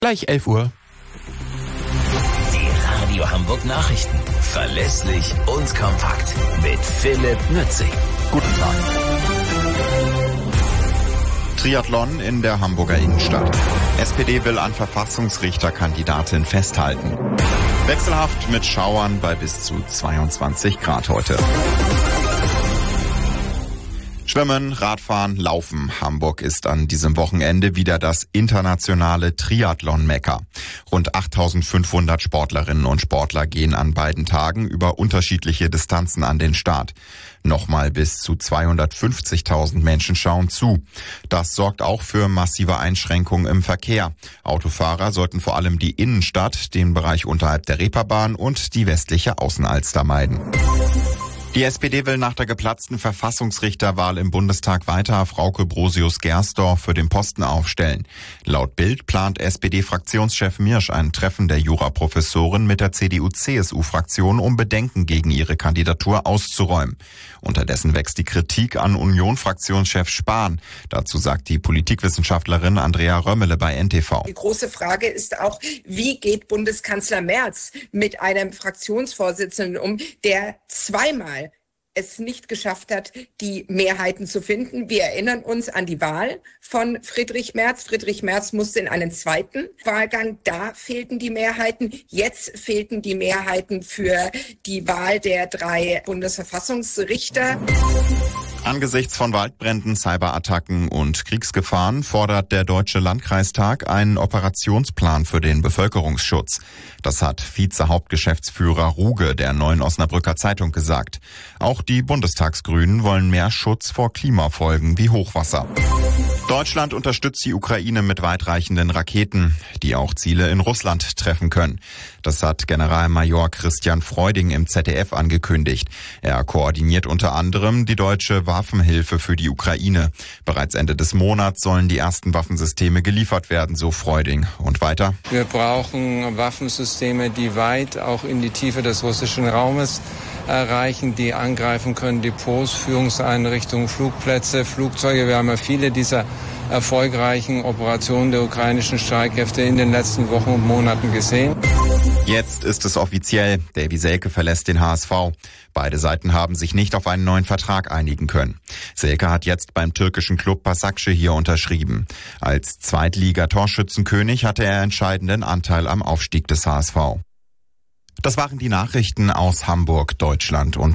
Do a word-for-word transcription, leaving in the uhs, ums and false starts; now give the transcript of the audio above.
Gleich elf Uhr. Die Radio Hamburg Nachrichten. Verlässlich und kompakt. Mit Philipp Nützig. Guten Tag. Triathlon in der Hamburger Innenstadt. S P D will an Verfassungsrichterkandidatin festhalten. Wechselhaft mit Schauern bei bis zu zweiundzwanzig Grad heute. Schwimmen, Radfahren, Laufen. Hamburg ist an diesem Wochenende wieder das internationale Triathlon-Mekka. Rund achttausendfünfhundert Sportlerinnen und Sportler gehen an beiden Tagen über unterschiedliche Distanzen an den Start. Nochmal bis zu zweihundertfünfzigtausend Menschen schauen zu. Das sorgt auch für massive Einschränkungen im Verkehr. Autofahrer sollten vor allem die Innenstadt, den Bereich unterhalb der Reeperbahn und die westliche Außenalster meiden. Die S P D will nach der geplatzten Verfassungsrichterwahl im Bundestag weiter Frauke Brosius-Gersdorf für den Posten aufstellen. Laut Bild plant S P D-Fraktionschef Mirsch ein Treffen der Juraprofessorin mit der C D U C S U-Fraktion, um Bedenken gegen ihre Kandidatur auszuräumen. Unterdessen wächst die Kritik an Union-Fraktionschef Spahn. Dazu sagt die Politikwissenschaftlerin Andrea Römmele bei N T V. Die große Frage ist auch, wie geht Bundeskanzler Merz mit einem Fraktionsvorsitzenden um, der zweimal es nicht geschafft hat, die Mehrheiten zu finden. Wir erinnern uns an die Wahl von Friedrich Merz. Friedrich Merz musste in einen zweiten Wahlgang. Da fehlten die Mehrheiten. Jetzt fehlten die Mehrheiten für die Wahl der drei Bundesverfassungsrichter. Angesichts von Waldbränden, Cyberattacken und Kriegsgefahren fordert der Deutsche Landkreistag einen Operationsplan für den Bevölkerungsschutz. Das hat Vize-Hauptgeschäftsführer Ruge der Neuen Osnabrücker Zeitung gesagt. Auch die Bundestagsgrünen wollen mehr Schutz vor Klimafolgen wie Hochwasser. Deutschland unterstützt die Ukraine mit weitreichenden Raketen, die auch Ziele in Russland treffen können. Das hat Generalmajor Christian Freuding im Z D F angekündigt. Er koordiniert unter anderem die deutsche Waffenhilfe für die Ukraine. Bereits Ende des Monats sollen die ersten Waffensysteme geliefert werden, so Freuding. Und weiter? Wir brauchen Waffensysteme, die weit auch in die Tiefe des russischen Raumes erreichen, die angreifen können, Depots, Führungseinrichtungen, Flugplätze, Flugzeuge. Wir haben ja viele dieser erfolgreichen Operationen der ukrainischen Streitkräfte in den letzten Wochen und Monaten gesehen. Jetzt ist es offiziell. Davy Selke verlässt den H S V. Beide Seiten haben sich nicht auf einen neuen Vertrag einigen können. Selke hat jetzt beim türkischen Klub Başakşehir unterschrieben. Als Zweitliga-Torschützenkönig hatte er entscheidenden Anteil am Aufstieg des H S V. Das waren die Nachrichten aus Hamburg, Deutschland und